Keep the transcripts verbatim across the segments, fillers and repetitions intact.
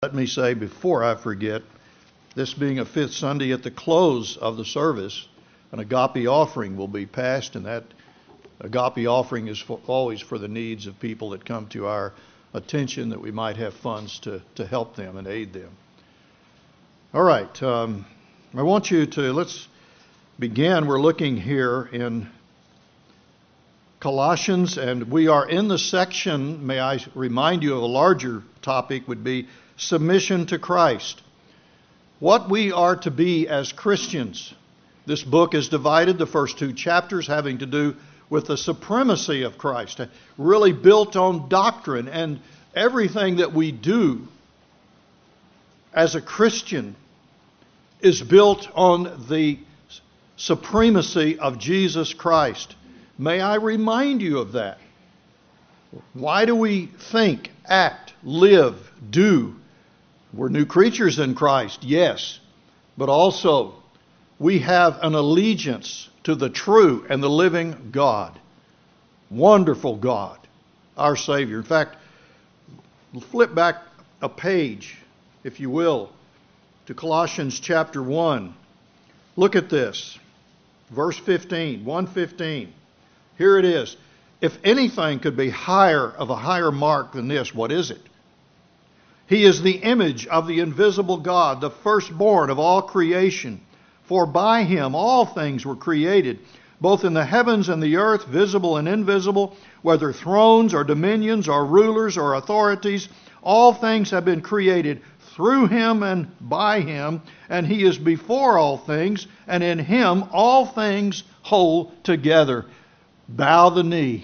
Let me say before I forget, this being a fifth Sunday, at the close of the service, an agape offering will be passed, and that agape offering is for, always for the needs of people that come to our attention, that we might have funds to, to help them and aid them. All right, um, I want you to, let's begin. We're looking here in Colossians, and we are in the section, may I remind you of a larger topic, would be submission to Christ. What we are to be as Christians. This book is divided, the first two chapters having to do with the supremacy of Christ, really built on doctrine, and everything that we do as a Christian is built on the supremacy of Jesus Christ. May I remind you of that? Why do we think, act, live, do? We're new creatures in Christ, yes, but also we have an allegiance to the true and the living God, wonderful God, our Savior. In fact, flip back a page, if you will, to Colossians chapter one. Look at this, verse fifteen, one fifteen. Here it is. If anything could be higher of a higher mark than this, what is it? He is the image of the invisible God, the firstborn of all creation. For by him all things were created, both in the heavens and the earth, visible and invisible, whether thrones or dominions or rulers or authorities. All things have been created through him and by him, and he is before all things, and in him all things hold together. Bow the knee.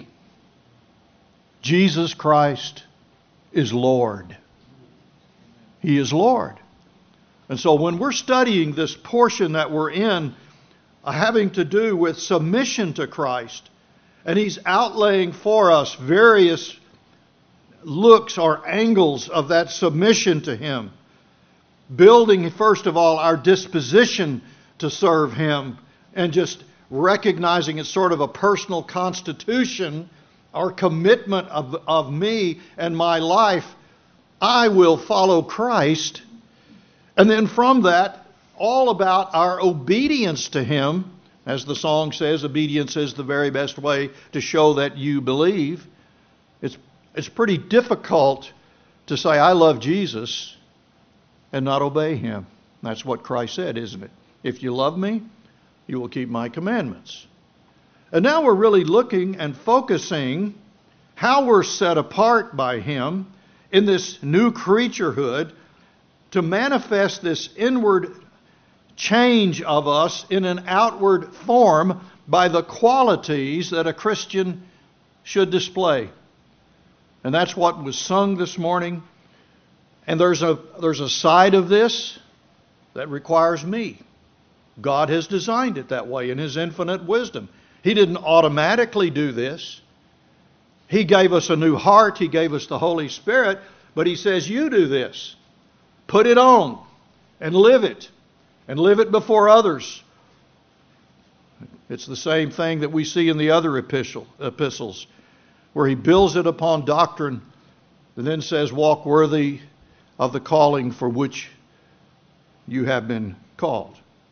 Jesus Christ is Lord. He is Lord. And so when we're studying this portion that we're in, uh, having to do with submission to Christ, and he's outlaying for us various looks or angles of that submission to him, building, first of all, our disposition to serve him, and just recognizing it's sort of a personal constitution, our commitment of, of me and my life. I will follow Christ. And then from that, all about our obedience to him. As the song says, obedience is the very best way to show that you believe. It's, it's pretty difficult to say, I love Jesus, and not obey him. That's what Christ said, isn't it? If you love me, you will keep my commandments. And now we're really looking and focusing how we're set apart by him in this new creaturehood to manifest this inward change of us in an outward form by the qualities that a Christian should display. And that's what was sung this morning. And there's a, there's a side of this that requires me. God has designed it that way in his infinite wisdom. He didn't automatically do this. He gave us a new heart. He gave us the Holy Spirit. But he says, you do this. Put it on and live it. And live it before others. It's the same thing that we see in the other epistle, epistles, where he builds it upon doctrine and then says, walk worthy of the calling for which you have been called.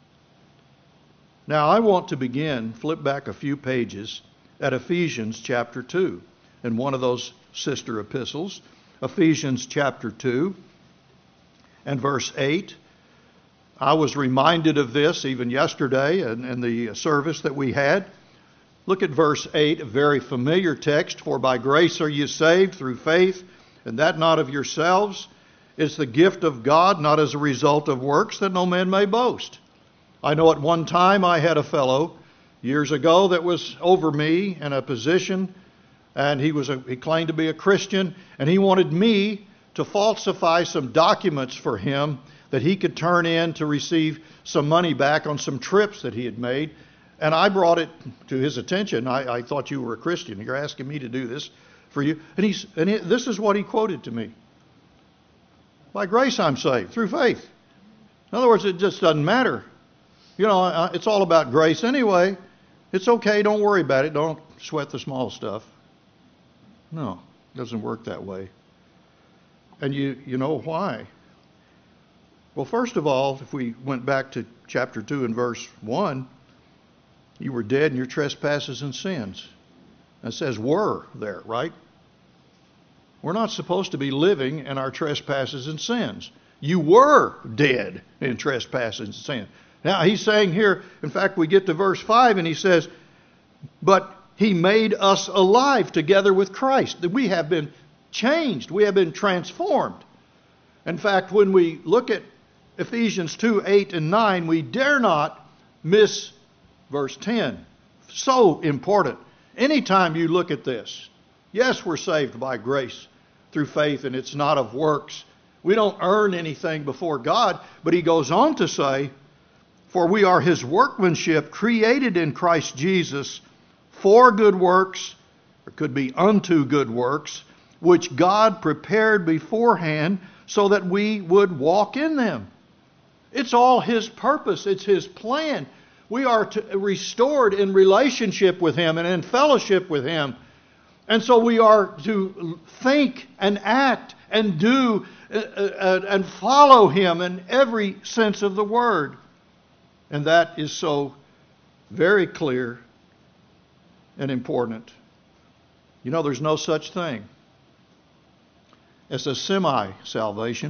Now I want to begin, flip back a few pages at Ephesians chapter two, in one of those sister epistles, Ephesians chapter two and verse eight. I was reminded of this even yesterday in, in the service that we had. Look at verse eight, a very familiar text. For by grace are you saved through faith, and that not of yourselves. It's the gift of God, not as a result of works, that no man may boast. I know at one time I had a fellow years ago that was over me in a position, and he was a, he claimed to be a Christian, and he wanted me to falsify some documents for him that he could turn in to receive some money back on some trips that he had made. And I brought it to his attention. I, I thought you were a Christian. You're asking me to do this for you. And, he's, and he, this is what he quoted to me. By grace I'm saved, through faith. In other words, it just doesn't matter. You know, it's all about grace anyway. It's okay, don't worry about it. Don't sweat the small stuff. No, it doesn't work that way. And you, you know why? Well, first of all, if we went back to chapter two and verse one, you were dead in your trespasses and sins. It says were there, right? We're not supposed to be living in our trespasses and sins. You were dead in trespasses and sin. Now, he's saying here, in fact, we get to verse five and he says, but he made us alive together with Christ. That we have been changed. We have been transformed. In fact, when we look at Ephesians two, eight, and nine, we dare not miss verse ten. So important. Anytime you look at this, yes, we're saved by grace through faith, and it's not of works. We don't earn anything before God, but he goes on to say, for we are his workmanship, created in Christ Jesus for good works, or could be unto good works, which God prepared beforehand so that we would walk in them. It's all his purpose. It's his plan. We are to, restored in relationship with him and in fellowship with him. And so we are to think and act and do uh, uh, and follow him in every sense of the word. And that is so very clear and important. You know, there's no such thing as a semi-salvation.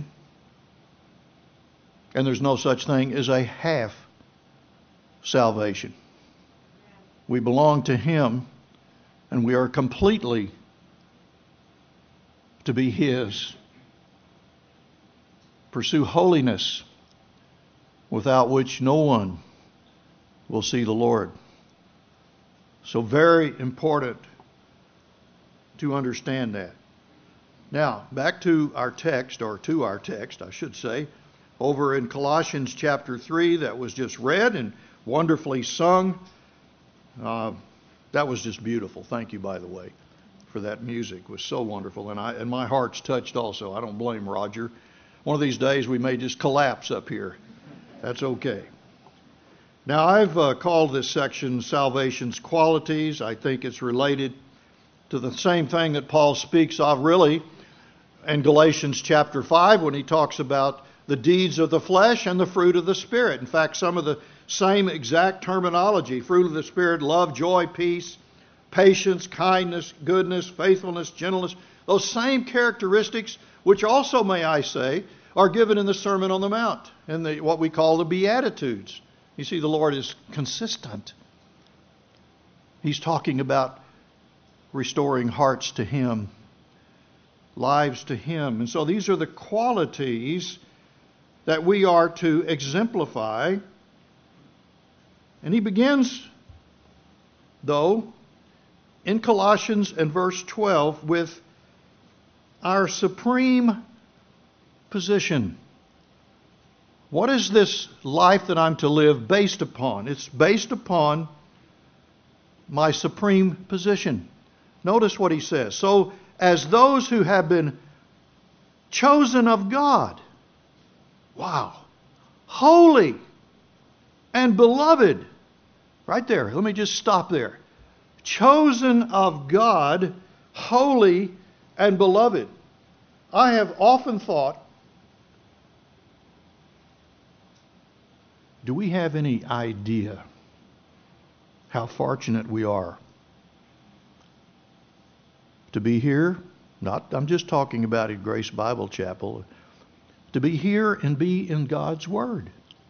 And there's no such thing as a half salvation. We belong to him, and we are completely to be his. Pursue holiness, without which no one will see the Lord. So very important to understand that. Now, back to our text, or to our text, I should say, over in Colossians chapter three, that was just read and wonderfully sung. Uh, that was just beautiful. Thank you, by the way, for that music. It was so wonderful. And I and my heart's touched also. I don't blame Roger. One of these days we may just collapse up here. That's okay. Now, I've uh, called this section Salvation's Qualities. I think it's related to the same thing that Paul speaks of, really, in Galatians chapter five, when he talks about the deeds of the flesh and the fruit of the Spirit. In fact, some of the same exact terminology: fruit of the Spirit, love, joy, peace, patience, kindness, goodness, faithfulness, gentleness. Those same characteristics, which also, may I say, are given in the Sermon on the Mount, in the, what we call the Beatitudes. You see, the Lord is consistent. He's talking about restoring hearts to him, lives to him. And so these are the qualities that we are to exemplify. And he begins, though, in Colossians and verse twelve with our supreme position. What is this life that I'm to live based upon? It's based upon my supreme position. Notice what he says. So, as those who have been chosen of God, wow, holy and beloved. Right there. Let me just stop there. Chosen of God, holy and beloved. I have often thought, do we have any idea how fortunate we are to be here? Not, I'm just talking about at Grace Bible Chapel. To be here and be in God's Word.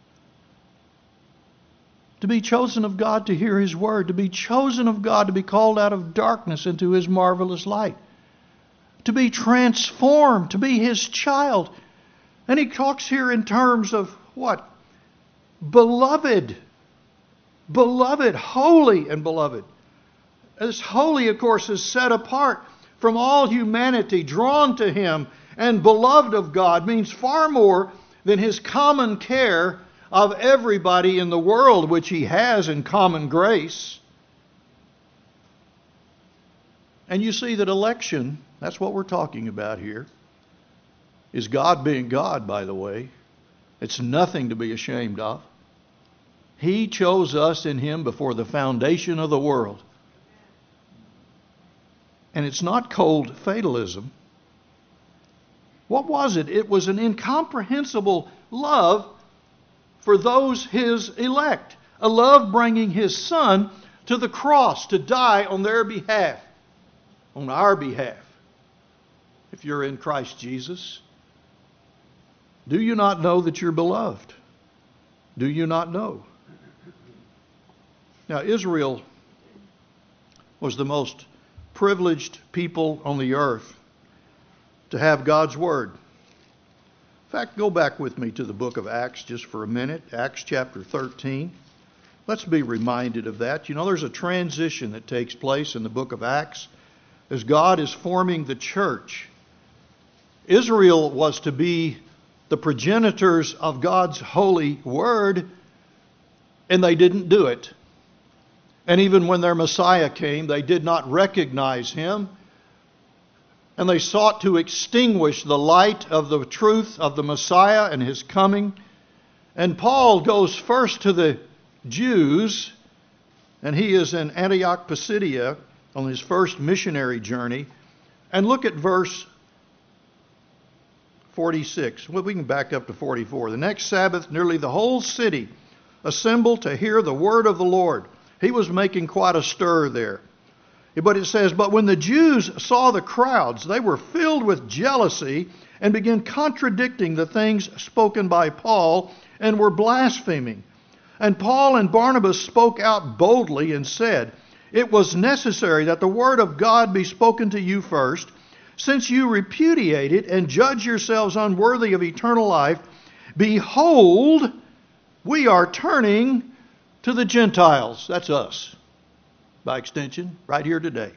To be chosen of God to hear his Word. To be chosen of God to be called out of darkness into his marvelous light. To be transformed, to be his child. And he talks here in terms of what? Beloved. Beloved, holy and beloved. This holy, of course, is set apart from all humanity, drawn to him, and beloved of God means far more than his common care of everybody in the world, which he has in common grace. And you see that election, that's what we're talking about here, is God being God, by the way. It's nothing to be ashamed of. He chose us in him before the foundation of the world. And it's not cold fatalism. What was it? It was an incomprehensible love for those His elect. A love bringing His Son to the cross to die on their behalf, on our behalf. If you're in Christ Jesus, do you not know that you're beloved? Do you not know? Now, Israel was the most privileged people on the earth to have God's Word. In fact, go back with me to the book of Acts just for a minute. Acts chapter thirteen. Let's be reminded of that. You know, there's a transition that takes place in the book of Acts as God is forming the church. Israel was to be the progenitors of God's holy Word, and they didn't do it. And even when their Messiah came, they did not recognize Him. And they sought to extinguish the light of the truth of the Messiah and His coming. And Paul goes first to the Jews, and he is in Antioch Pisidia on his first missionary journey. And look at verse forty-six. Well, we can back up to forty-four. The next Sabbath, nearly the whole city assembled to hear the word of the Lord. He was making quite a stir there. But it says, but when the Jews saw the crowds, they were filled with jealousy and began contradicting the things spoken by Paul and were blaspheming. And Paul and Barnabas spoke out boldly and said, it was necessary that the word of God be spoken to you first. Since you repudiate it and judge yourselves unworthy of eternal life, behold, we are turning to the Gentiles. That's us, by extension, right here today.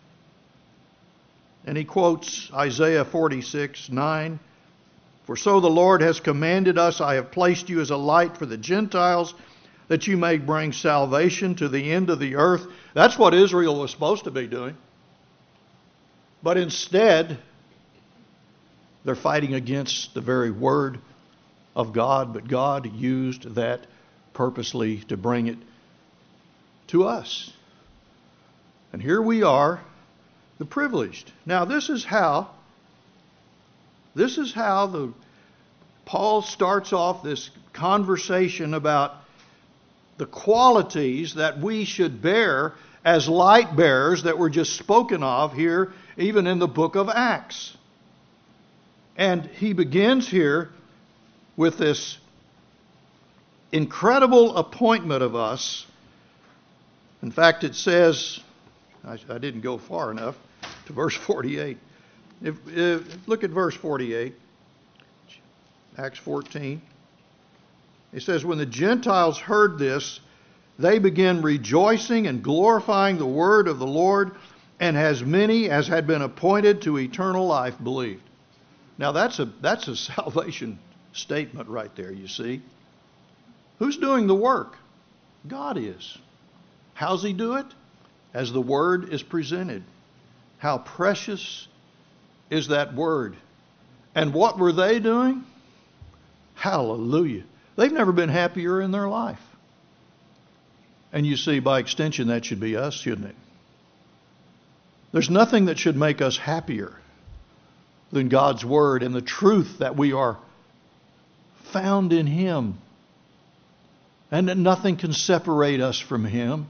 And he quotes Isaiah forty-six nine. For so the Lord has commanded us, I have placed you as a light for the Gentiles, that you may bring salvation to the end of the earth. That's what Israel was supposed to be doing. But instead, they're fighting against the very word of God. But God used that purposely to bring it to us. And here we are, the privileged. Now this is how, this is how the Paul starts off this conversation about the qualities that we should bear as light bearers that were just spoken of here, even in the book of Acts. And he begins here with this incredible appointment of us. In fact, it says, I, I didn't go far enough to verse forty-eight. If, if, look at verse forty-eight, Acts fourteen. It says, when the Gentiles heard this, they began rejoicing and glorifying the word of the Lord, and as many as had been appointed to eternal life believed. Now that's a that's a salvation statement right there, you see. Who's doing the work? God is. How's He do it? As the word is presented. How precious is that word. And what were they doing? Hallelujah. They've never been happier in their life. And you see, by extension, that should be us, shouldn't it? There's nothing that should make us happier than God's Word and the truth that we are found in Him. And that nothing can separate us from Him.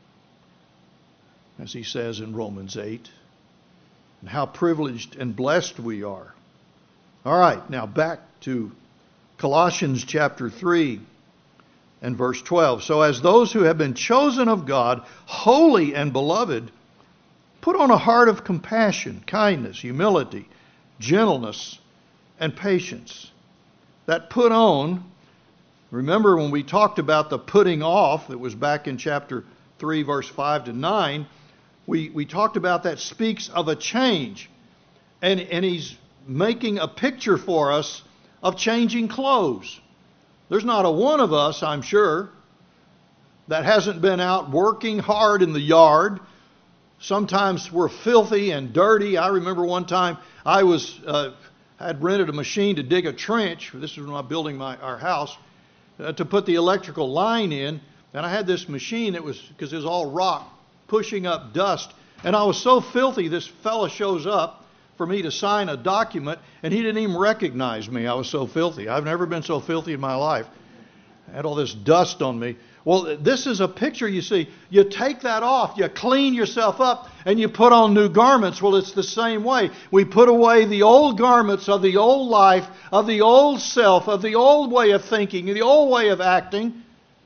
As he says in Romans eight. And how privileged and blessed we are. All right, now back to Colossians chapter three and verse twelve. So as those who have been chosen of God, holy and beloved, put on a heart of compassion, kindness, humility, gentleness, and patience. That put on, remember when we talked about the putting off, that was back in chapter three, verse five to nine, we, we talked about that speaks of a change. And, and he's making a picture for us of changing clothes. There's not a one of us, I'm sure, that hasn't been out working hard in the yard. Sometimes we're filthy and dirty. I remember one time I was uh, had rented a machine to dig a trench. This was when I was building my our house uh, to put the electrical line in, and I had this machine that was because it was all rock pushing up dust, and I was so filthy. This fella shows up for me to sign a document, and he didn't even recognize me. I was so filthy. I've never been so filthy in my life. I had all this dust on me. Well, this is a picture, you see. You take that off, you clean yourself up, and you put on new garments. Well, it's the same way. We put away the old garments of the old life, of the old self, of the old way of thinking, the old way of acting,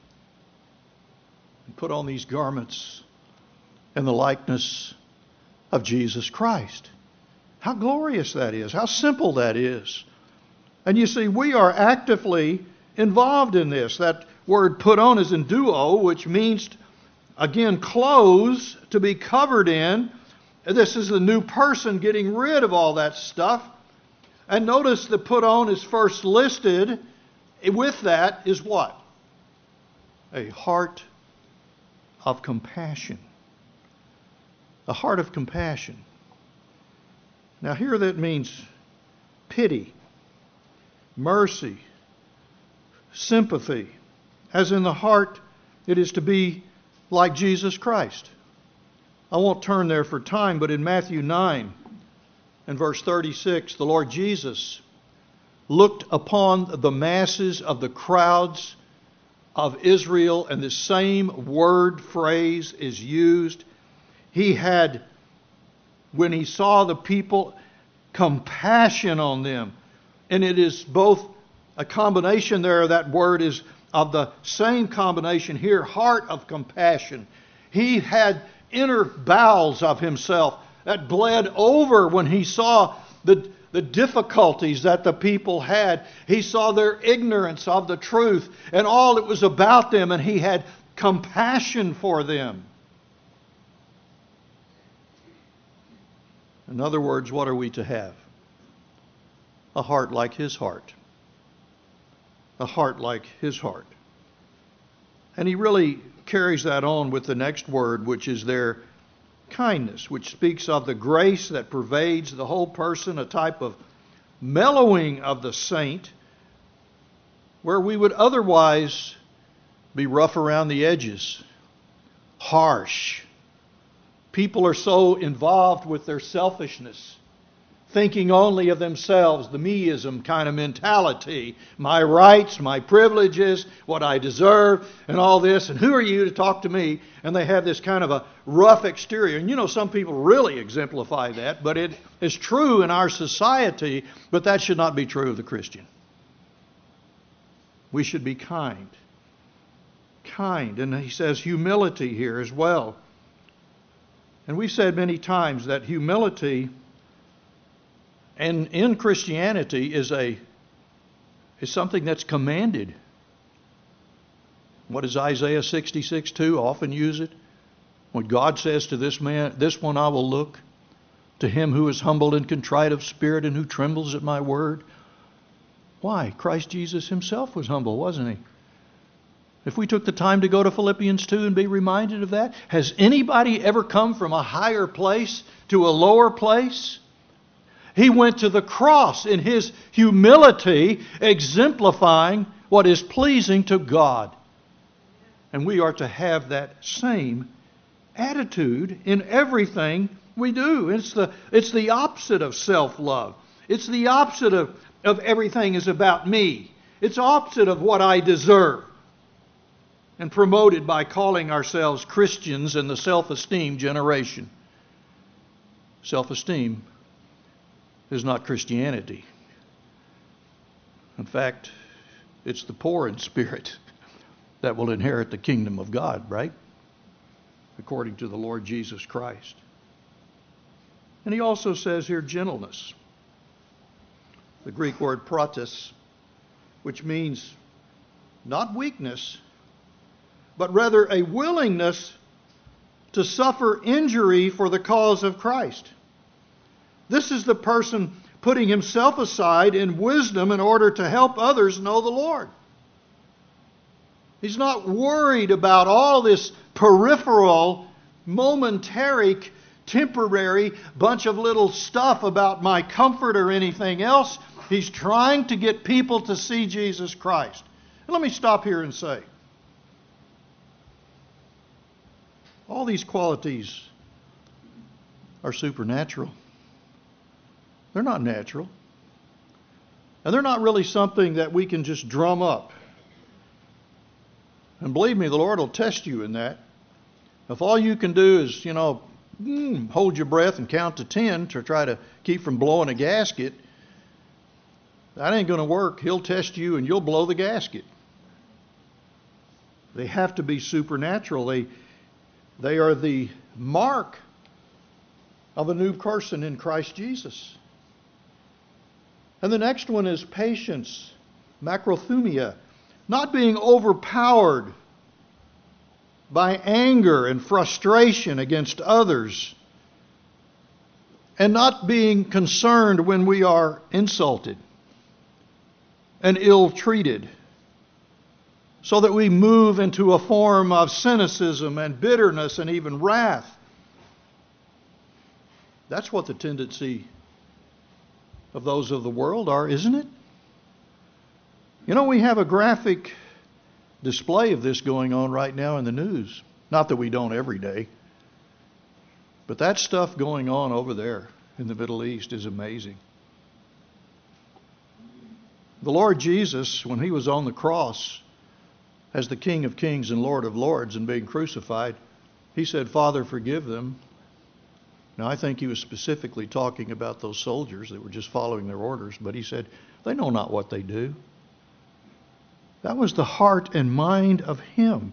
and put on these garments in the likeness of Jesus Christ. How glorious that is. How simple that is. And you see, we are actively involved in this. That word put on is enduo, which means, again, clothes, to be covered in. This is the new person getting rid of all that stuff. And notice the put on is first listed. With that is what? A heart of compassion. A heart of compassion. Now here that means pity, mercy, sympathy. As in the heart, it is to be like Jesus Christ. I won't turn there for time, but in Matthew nine and verse thirty-six, the Lord Jesus looked upon the masses of the crowds of Israel, and the same word phrase is used. He had, when he saw the people, compassion on them. And it is both a combination there, that word is of the same combination here, heart of compassion. He had inner bowels of himself that bled over when he saw the, the difficulties that the people had. He saw their ignorance of the truth and all that was about them, and he had compassion for them. In other words, what are we to have? A heart like his heart. A heart like his heart. And he really carries that on with the next word, which is their kindness, which speaks of the grace that pervades the whole person, a type of mellowing of the saint, where we would otherwise be rough around the edges, harsh. People are so involved with their selfishness, thinking only of themselves, the meism kind of mentality, my rights, my privileges, what I deserve, and all this, and who are you to talk to me? And they have this kind of a rough exterior. And you know, some people really exemplify that, but it is true in our society, but that should not be true of the Christian. We should be kind. Kind. And he says humility here as well. And we've said many times that humility and in Christianity is a is something that's commanded. What does Isaiah sixty-six two often use it? When God says to this man, this one I will look, to him who is humble and contrite of spirit and who trembles at my word. Why? Christ Jesus himself was humble, wasn't he? If we took the time to go to Philippians two and be reminded of that, has anybody ever come from a higher place to a lower place? He went to the cross in his humility, exemplifying what is pleasing to God. And we are to have that same attitude in everything we do. It's the, it's the opposite of self-love. It's the opposite of, of everything is about me. It's opposite of what I deserve. And promoted by calling ourselves Christians in the self-esteem generation. Self-esteem is not Christianity. In fact, it's the poor in spirit that will inherit the kingdom of God, right? According to the Lord Jesus Christ. And he also says here gentleness. The Greek word pratis, which means not weakness, but rather a willingness to suffer injury for the cause of Christ. This is the person putting himself aside in wisdom in order to help others know the Lord. He's not worried about all this peripheral, momentary, temporary bunch of little stuff about my comfort or anything else. He's trying to get people to see Jesus Christ. And let me stop here and say, all these qualities are supernatural. They're not natural. And they're not really something that we can just drum up. And believe me, the Lord will test you in that. If all you can do is, you know, mm, hold your breath and count to ten to try to keep from blowing a gasket, that ain't going to work. He'll test you and you'll blow the gasket. They have to be supernatural. They, they are the mark of a new person in Christ Jesus. And the next one is patience, macrothumia, not being overpowered by anger and frustration against others, and not being concerned when we are insulted and ill-treated, so that we move into a form of cynicism and bitterness and even wrath. That's what the tendency of those of the world are, isn't it? You know, we have a graphic display of this going on right now in the news. Not that we don't every day. But that stuff going on over there in the Middle East is amazing. The Lord Jesus, when he was on the cross as the King of Kings and Lord of Lords and being crucified, he said, "Father, forgive them." Now, I think he was specifically talking about those soldiers that were just following their orders, but he said, "They know not what they do." That was the heart and mind of him.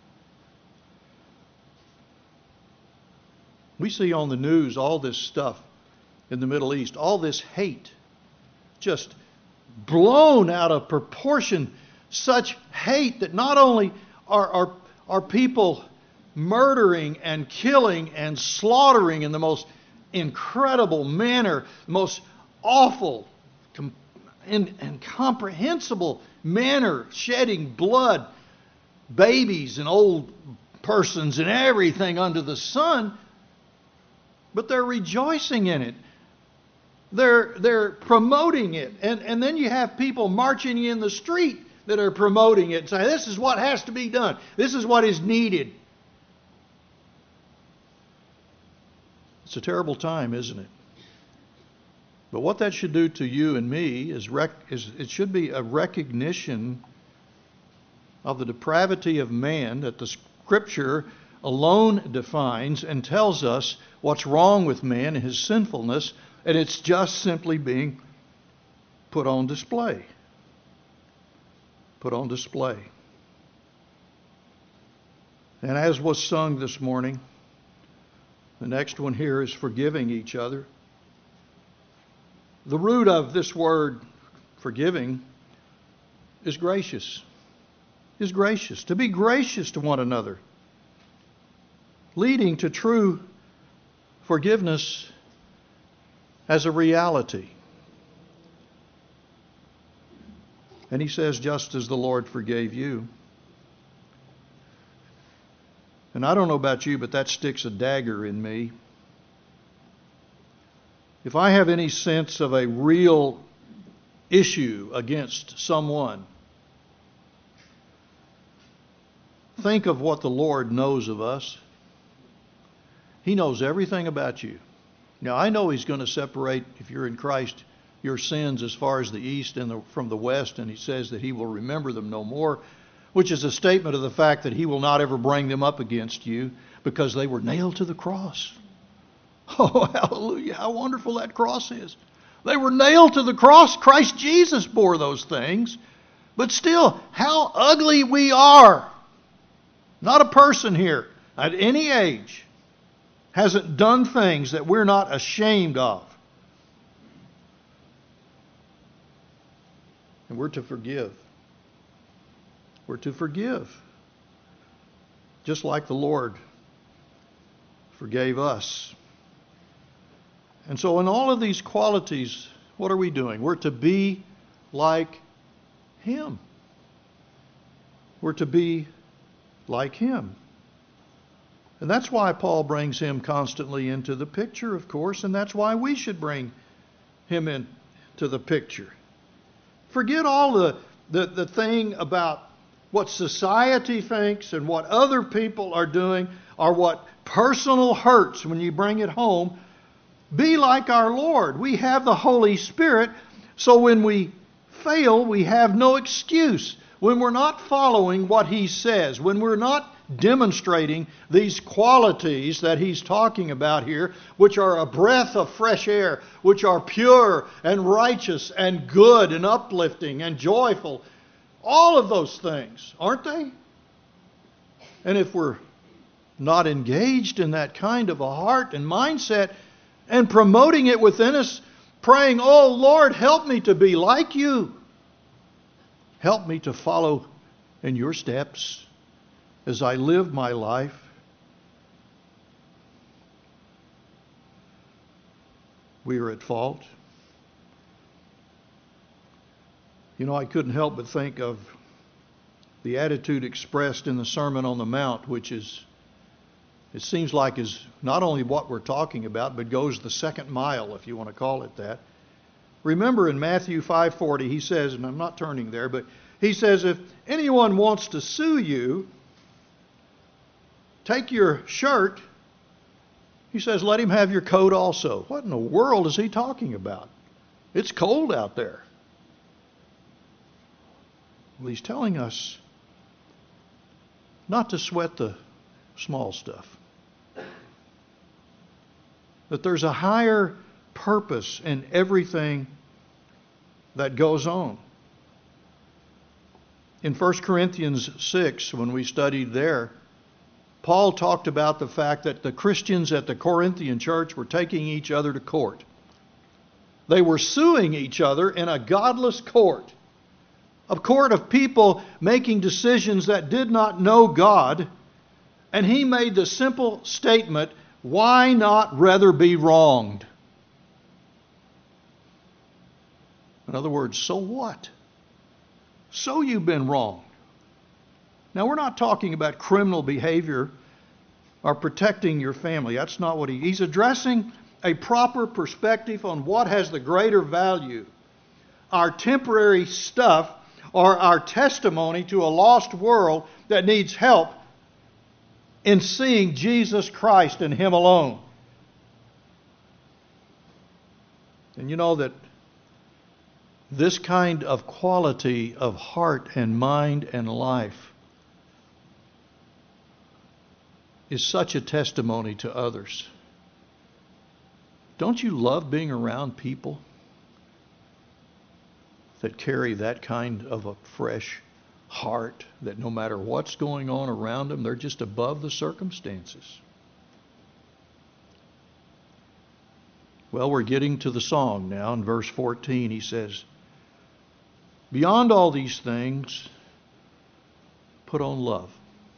We see on the news all this stuff in the Middle East, all this hate, just blown out of proportion. Such hate that not only are, are, are people murdering and killing and slaughtering in the most incredible manner, most awful, com- in, incomprehensible manner, shedding blood, babies and old persons and everything under the sun, but they're rejoicing in it. They're, they're promoting it. And, and then you have people marching in the street that are promoting it and say, this is what has to be done. This is what is needed. It's a terrible time, isn't it? But what that should do to you and me is, rec- is it should be a recognition of the depravity of man that the Scripture alone defines and tells us what's wrong with man and his sinfulness, and it's just simply being put on display. Put on display. And as was sung this morning, the next one here is forgiving each other. The root of this word, forgiving, is gracious. Is gracious. To be gracious to one another. Leading to true forgiveness as a reality. And he says, just as the Lord forgave you. And I don't know about you, but that sticks a dagger in me. If I have any sense of a real issue against someone, think of what the Lord knows of us. He knows everything about you. Now, I know he's going to separate, if you're in Christ, your sins as far as the east and the, from the west, and he says that he will remember them no more, which is a statement of the fact that he will not ever bring them up against you because they were nailed to the cross. Oh, hallelujah, how wonderful that cross is. They were nailed to the cross. Christ Jesus bore those things. But still, how ugly we are. Not a person here at any age hasn't done things that we're not ashamed of. And we're to forgive. We're to forgive. Just like the Lord forgave us. And so in all of these qualities, what are we doing? We're to be like him. We're to be like him. And that's why Paul brings him constantly into the picture, of course, and that's why we should bring him into the picture. Forget all the, the, the thing about what society thinks and what other people are doing, or what personal hurts when you bring it home. be like our Lord. We have the Holy Spirit, so when we fail, we have no excuse. When we're not following what He says, when we're not demonstrating these qualities that He's talking about here, which are a breath of fresh air, which are pure and righteous and good and uplifting and joyful, all of those things, aren't they? And if we're not engaged in that kind of a heart and mindset and promoting it within us, praying, "Oh Lord, help me to be like You. Help me to follow in Your steps as I live my life." We are at fault. You know, I couldn't help but think of the attitude expressed in the Sermon on the Mount, which is, it seems like is not only what we're talking about, but goes the second mile, if you want to call it that. Remember in Matthew five forty, He says, and I'm not turning there, but He says, if anyone wants to sue you, take your shirt. He says, let him have your coat also. What in the world is He talking about? It's cold out there. Well, He's telling us not to sweat the small stuff. That there's a higher purpose in everything that goes on. In First Corinthians six, when we studied there, Paul talked about the fact that the Christians at the Corinthian church were taking each other to court. They were suing each other in a godless court. A court of people making decisions that did not know God. And he made the simple statement, why not rather be wronged? In other words, so what? So you've been wronged. Now, we're not talking about criminal behavior or protecting your family. That's not what he... He's addressing a proper perspective on what has the greater value. Our temporary stuff or our testimony to a lost world that needs help in seeing Jesus Christ and Him alone. And you know that this kind of quality of heart and mind and life is such a testimony to others. Don't you love being around people that carry that kind of a fresh heart, that no matter what's going on around them, they're just above the circumstances? Well, we're getting to the song now. In verse fourteen, he says, beyond all these things, put on love.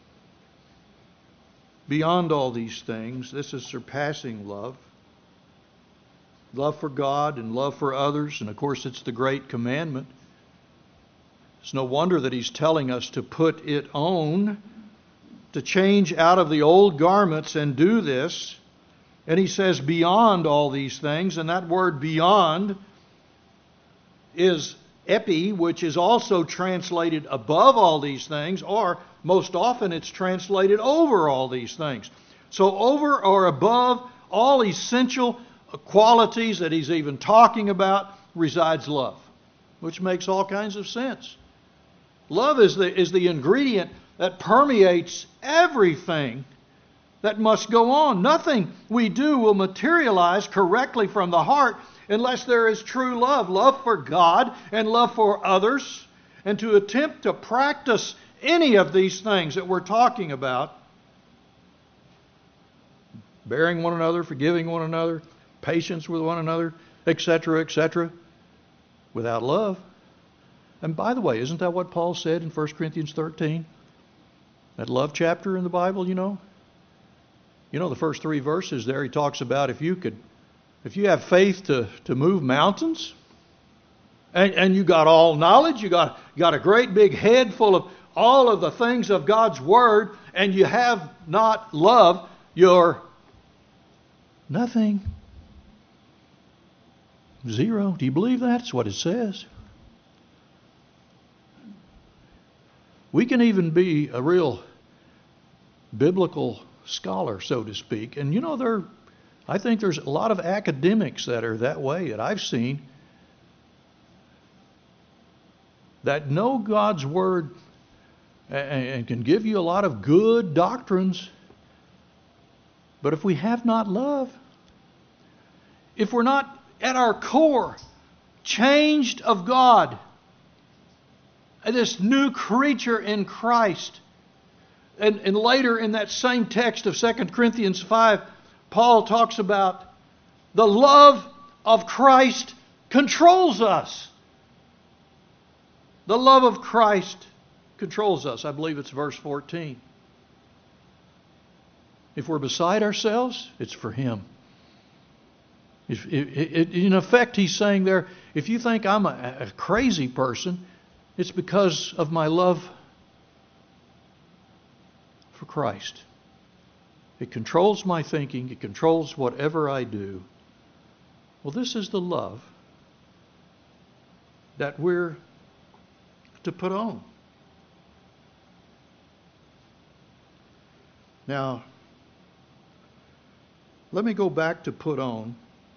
Beyond all these things, this is surpassing love. Love for God and love for others. And of course, it's the great commandment. It's no wonder that he's telling us to put it on, to change out of the old garments and do this. And he says beyond all these things. And that word beyond is epi, which is also translated above all these things, or most often it's translated over all these things. So over or above all essential qualities that he's even talking about resides love, which makes all kinds of sense. Love is the, is the ingredient that permeates everything that must go on. Nothing we do will materialize correctly from the heart unless there is true love. Love for God and love for others. And to attempt to practice any of these things that we're talking about, bearing one another, forgiving one another, patience with one another, et cetera, et cetera, without love. And by the way, isn't that what Paul said in First Corinthians thirteen? That love chapter in the Bible, you know? You know, the first three verses there, he talks about if you could, if you have faith to, to move mountains, and, and you got all knowledge, you got, got a great big head full of all of the things of God's Word, and you have not love, you're nothing. Zero. Do you believe that? That's what it says. We can even be a real biblical scholar, so to speak. And you know, there, I think there's a lot of academics that are that way that I've seen, that know God's Word and can give you a lot of good doctrines. But if we have not love, if we're not at our core changed of God, this new creature in Christ, and, and later in that same text of Second Corinthians five, Paul talks about the love of Christ controls us. The love of Christ controls us. I believe it's verse fourteen. If we're beside ourselves, it's for Him. If, it, it, in effect, he's saying there, if you think I'm a, a crazy person, it's because of my love for Christ. It controls my thinking. It controls whatever I do. Well, this is the love that we're to put on. Now, let me go back to put on,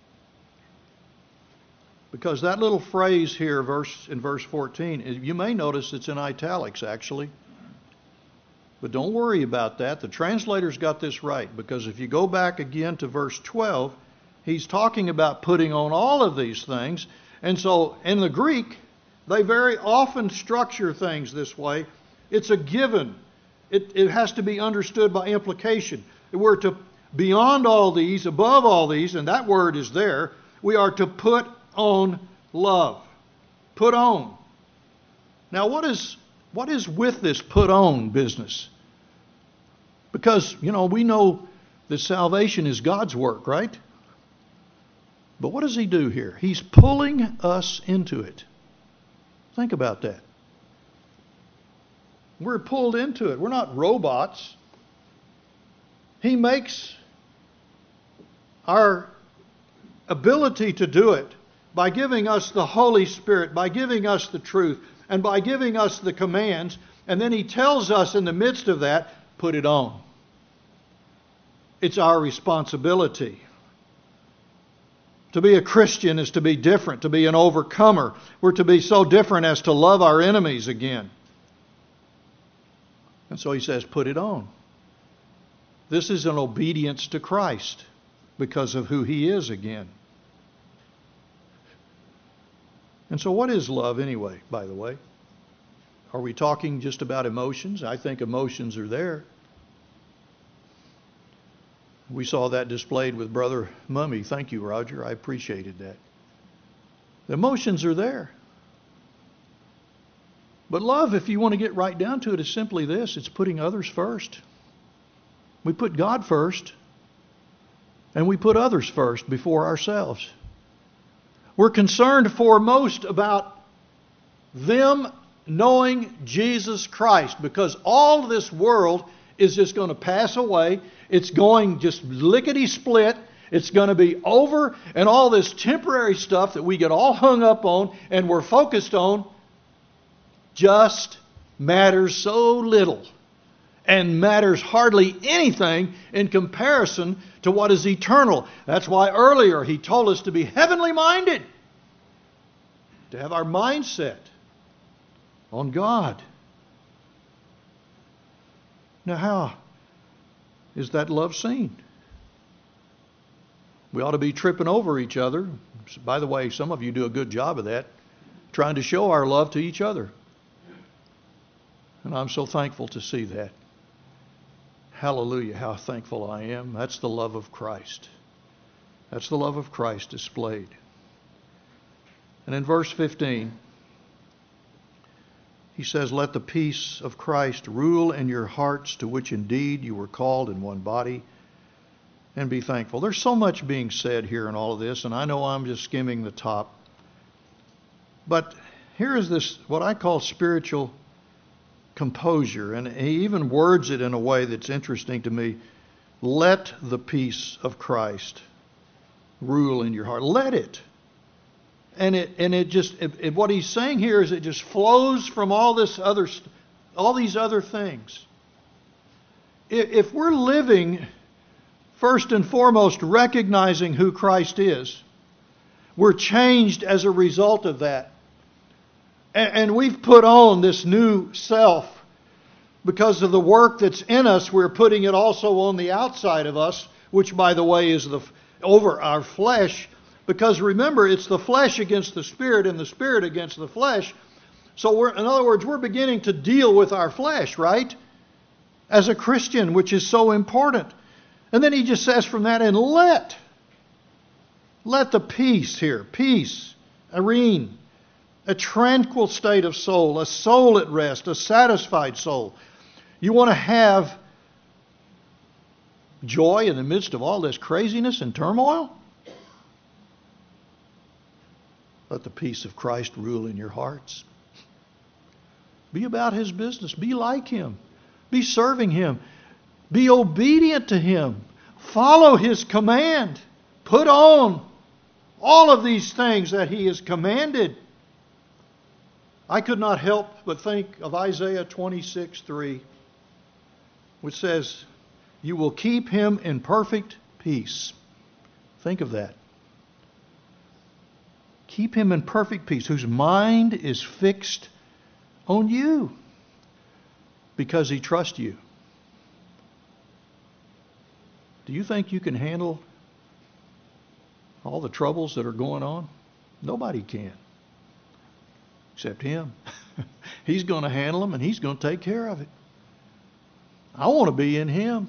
because that little phrase here, verse in verse fourteen, you may notice it's in italics actually. But don't worry about that. The translator's got this right, because if you go back again to verse twelve, he's talking about putting on all of these things. And so in the Greek, they very often structure things this way. It's a given. It, it has to be understood by implication. We're to, beyond all these, above all these, and that word is there, we are to put on love. Put on. Now, what is what is with this put on business? Because, you know, we know that salvation is God's work, right? But what does He do here? He's pulling us into it. Think about that. We're pulled into it. We're not robots. He makes our ability to do it by giving us the Holy Spirit, by giving us the truth, and by giving us the commands. And then He tells us in the midst of that, put it on. It's our responsibility. To be a Christian is to be different, to be an overcomer. We're to be so different as to love our enemies again. And so He says, put it on. This is an obedience to Christ because of who He is again. And so what is love anyway, by the way? Are we talking just about emotions? I think emotions are there. We saw that displayed with Brother Mummy. Thank you, Roger. I appreciated that. The emotions are there. But love, if you want to get right down to it, is simply this. It's putting others first. We put God first, and we put others first before ourselves. We're concerned foremost about them knowing Jesus Christ, because all this world is just going to pass away. It's going just lickety-split. It's going to be over, and all this temporary stuff that we get all hung up on and we're focused on just matters so little and matters hardly anything in comparison to what is eternal. That's why earlier He told us to be heavenly minded, to have our mindset on God. Now, how is that love seen? We ought to be tripping over each other. By the way, some of you do a good job of that, trying to show our love to each other. And I'm so thankful to see that. Hallelujah, how thankful I am. That's the love of Christ. That's the love of Christ displayed. And in verse fifteen, he says, let the peace of Christ rule in your hearts, to which indeed you were called in one body, and be thankful. There's so much being said here in all of this, and I know I'm just skimming the top. But here is this, what I call spiritual composure, and he even words it in a way that's interesting to me. Let the peace of Christ rule in your heart. Let it. And it and it just it, it, what he's saying here is it just flows from all this other all these other things. If, if we're living First and foremost, recognizing who Christ is. We're changed as a result of that. And we've put on this new self. Because of the work that's in us, we're putting it also on the outside of us, which, by the way, is the over our flesh. Because remember, it's the flesh against the spirit and the spirit against the flesh. So we're, in other words, we're beginning to deal with our flesh, right? As a Christian, which is so important. And then he just says from that, and let. Let the peace here, peace, arene, a tranquil state of soul, a soul at rest, a satisfied soul. You want to have joy in the midst of all this craziness and turmoil? Let the peace of Christ rule in your hearts. Be about His business. Be like Him. Be serving Him. Be obedient to Him. Follow His command. Put on all of these things that He has commanded. I could not help but think of Isaiah twenty-six three, which says, you will keep him in perfect peace. Think of that. Keep him in perfect peace, whose mind is fixed on you because he trusts you. Do you think you can handle all the troubles that are going on? Nobody can. Except Him. He's going to handle them and He's going to take care of it. I want to be in Him.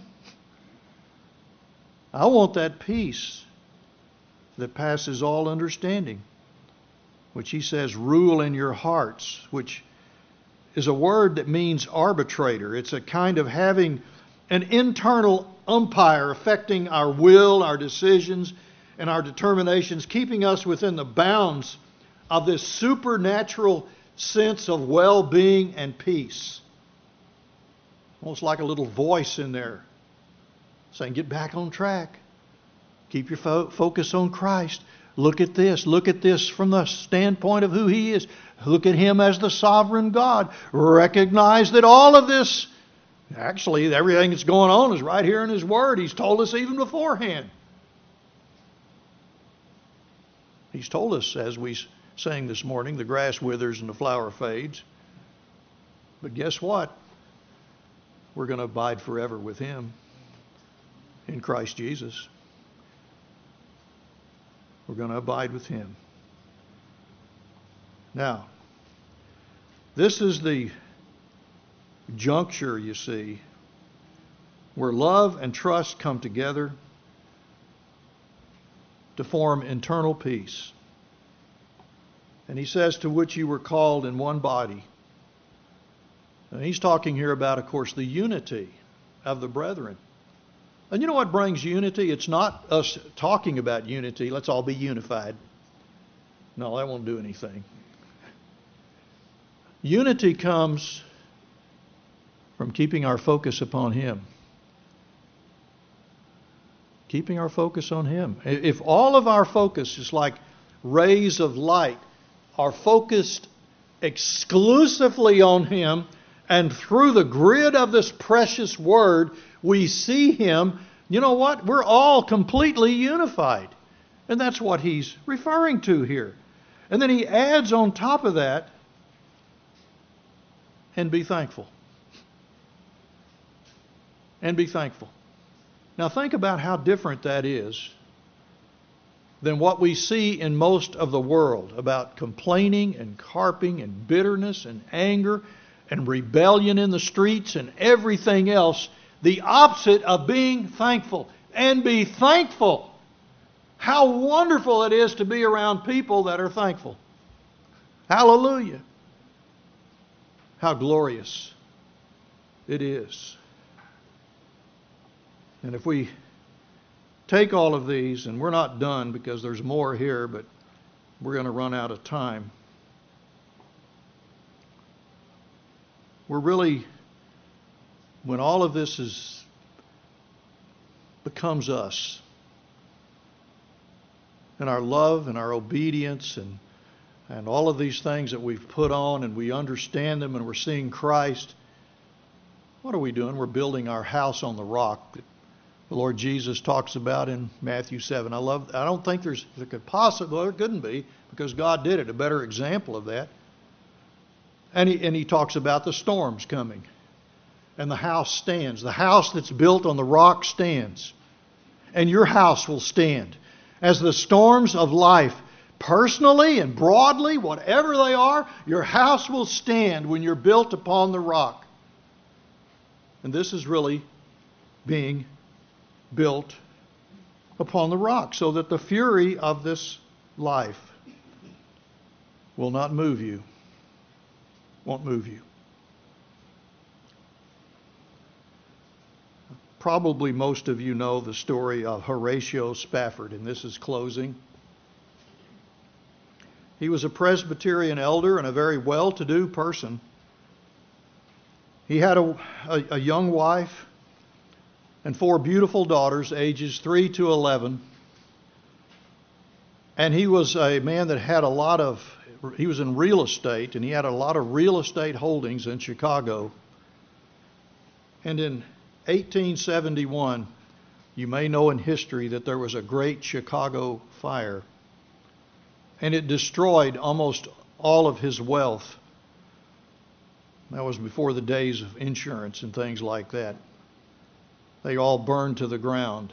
I want that peace that passes all understanding, which He says rule in your hearts, which is a word that means arbitrator. It's a kind of having an internal umpire affecting our will, our decisions, and our determinations, keeping us within the bounds of this supernatural sense of well-being and peace. Almost like a little voice in there saying, get back on track. Keep your fo- focus on Christ. Look at this. Look at this from the standpoint of who He is. Look at Him as the sovereign God. Recognize that all of this, actually everything that's going on is right here in His Word. He's told us even beforehand. He's told us, as we sang this morning, the grass withers and the flower fades. But guess what? We're going to abide forever with Him in Christ Jesus. We're going to abide with Him. Now, this is the juncture, you see, where love and trust come together to form internal peace. And he says, to which you were called in one body. And he's talking here about, of course, the unity of the brethren. And you know what brings unity? It's not us talking about unity. Let's all be unified. No, that won't do anything. Unity comes from keeping our focus upon Him. Keeping our focus on Him. If all of our focus is like rays of light, are focused exclusively on Him, and through the grid of this precious Word, we see Him, you know what? We're all completely unified. And that's what he's referring to here. And then he adds on top of that, and be thankful. And be thankful. Now think about how different that is than what we see in most of the world about complaining and carping and bitterness and anger and rebellion in the streets and everything else. The opposite of being thankful. And be thankful. How wonderful it is to be around people that are thankful. Hallelujah. How glorious it is. And if we take all of these, and we're not done because there's more here, but we're going to run out of time. We're really, when all of this is becomes us, and our love and our obedience and and all of these things that we've put on, and we understand them, and we're seeing Christ, what are we doing? We're building our house on the rock that the Lord Jesus talks about in Matthew seven. I love. I don't think there's there could possibly well, there couldn't be, because God did it. A better example of that. And he and he talks about the storms coming, and the house stands. The house that's built on the rock stands, and your house will stand as the storms of life, personally and broadly, whatever they are. Your house will stand when you're built upon the rock. And this is really being built upon the rock, so that the fury of this life will not move you. Won't move you. Probably most of you know the story of Horatio Spafford, and this is closing. He was a Presbyterian elder and a very well-to-do person. He had a, a, a young wife and four beautiful daughters, ages three to eleven. And he was a man that had a lot of, he was in real estate, and he had a lot of real estate holdings in Chicago. And in eighteen seventy-one, you may know in history that there was a great Chicago fire, and it destroyed almost all of his wealth. That was before the days of insurance and things like that. They all burned to the ground.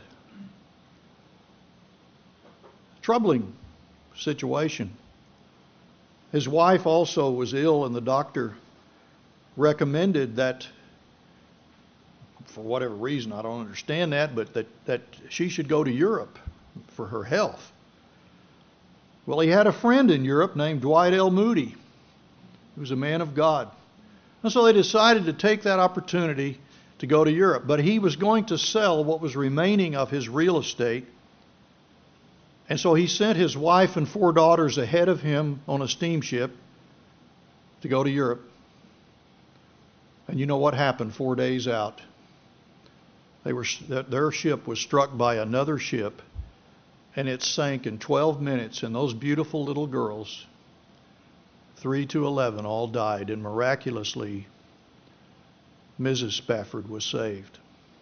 Troubling situation. His wife also was ill, and the doctor recommended that, for whatever reason, I don't understand that, but that, that she should go to Europe for her health. Well, he had a friend in Europe named Dwight L. Moody, who was a man of God. And so they decided to take that opportunity to go to Europe. But he was going to sell what was remaining of his real estate. And so he sent his wife and four daughters ahead of him on a steamship to go to Europe. And you know what happened four days out? They were, their ship was struck by another ship, and it sank in twelve minutes, and those beautiful little girls, three to eleven, all died, and miraculously Missus Spafford was saved.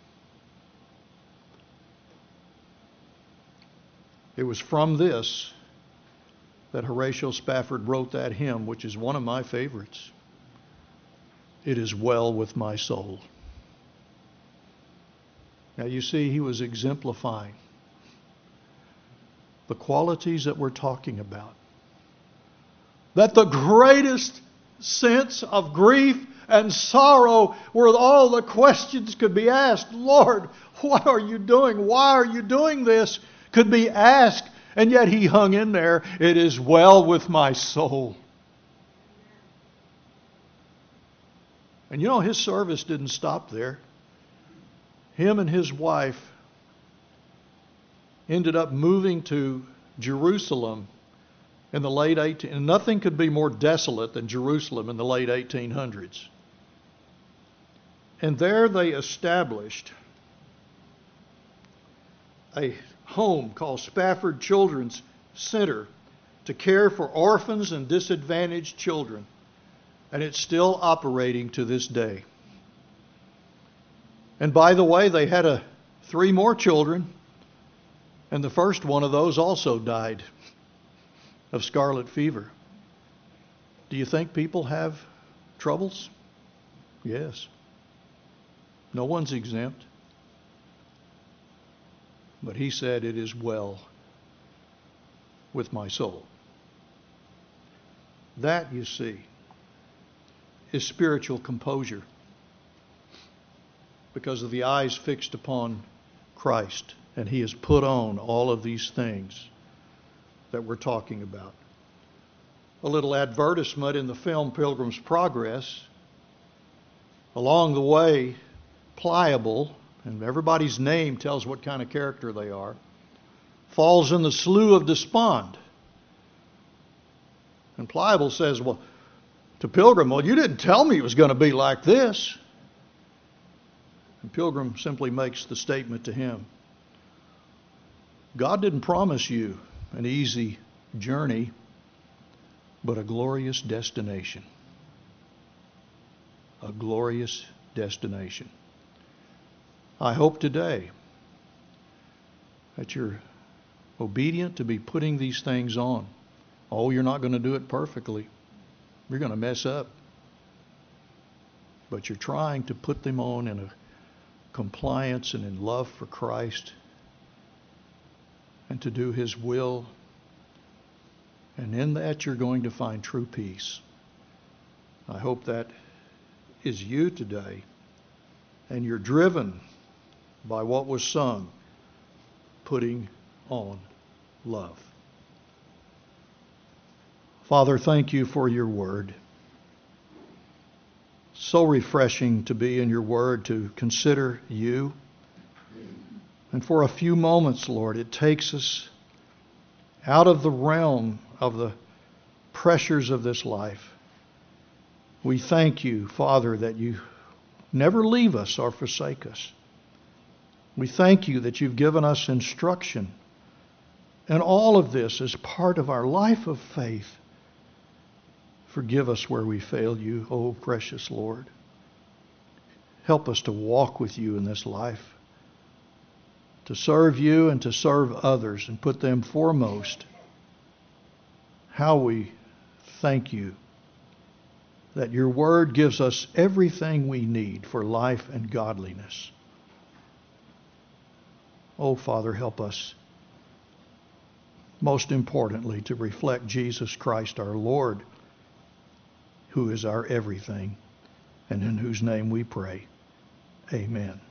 It was from this that Horatio Spafford wrote that hymn, which is one of my favorites. It is well with my soul. Now you see, he was exemplifying the qualities that we're talking about. That the greatest sense of grief and sorrow, where all the questions could be asked, Lord, what are you doing? Why are you doing this? Could be asked, and yet he hung in there. It is well with my soul. And you know, his service didn't stop there. Him and his wife ended up moving to Jerusalem in the late eighteen hundreds. And nothing could be more desolate than Jerusalem in the late eighteen hundreds. And there they established a home called Spafford Children's Center to care for orphans and disadvantaged children. And it's still operating to this day. And by the way, they had a, three more children, and the first one of those also died of scarlet fever. Do you think people have troubles? Yes. No one's exempt. But he said, it is well with my soul. That, you see, is spiritual composure, because of the eyes fixed upon Christ, and he has put on all of these things that we're talking about. A little advertisement in the film Pilgrim's Progress. Along the way, Pliable, and everybody's name tells what kind of character they are, falls in the slough of despond. And Pliable says, well, to Pilgrim, well, you didn't tell me it was going to be like this. And Pilgrim simply makes the statement to him, God didn't promise you an easy journey, but a glorious destination. A glorious destination. I hope today that you're obedient to be putting these things on. Oh, you're not going to do it perfectly. You're going to mess up. But you're trying to put them on in a compliance and in love for Christ and to do His will. And in that you're going to find true peace. I hope that is you today. And you're driven by what was sung, putting on love. Father, thank you for your word. So refreshing to be in your word, to consider you. And for a few moments, Lord, it takes us out of the realm of the pressures of this life. We thank you, Father, that you never leave us or forsake us. We thank you that you've given us instruction. And all of this is part of our life of faith. Forgive us where we failed you, oh precious Lord. Help us to walk with you in this life, to serve you and to serve others and put them foremost. How we thank you that your word gives us everything we need for life and godliness. Oh, Father, help us, most importantly, to reflect Jesus Christ our Lord, who is our everything, and in whose name we pray. Amen.